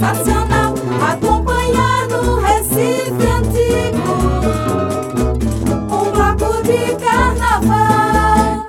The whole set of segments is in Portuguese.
sensacional, acompanhar no Recife antigo um bloco de carnaval.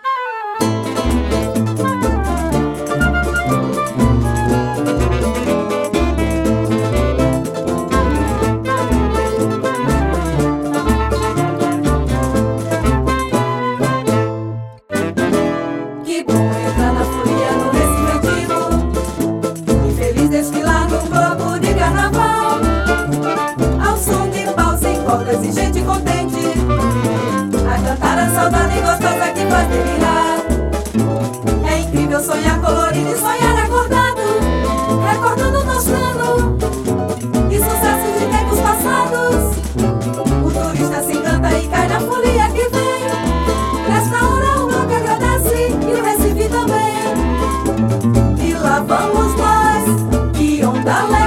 Que bom entrar na folia no Recife antigo e feliz desfilar num bloco de carnaval, ao som de paus em cordas e gente contente a cantar a saudade gostosa que faz delirar. É incrível sonhar colorido e sonhar acordado, recordando nosso ano e sucessos de tempos passados. O turista se encanta e cai na folia que vem. Nesta hora o bloco agradece e o Recife também. E lá vamos nós, que onda leve.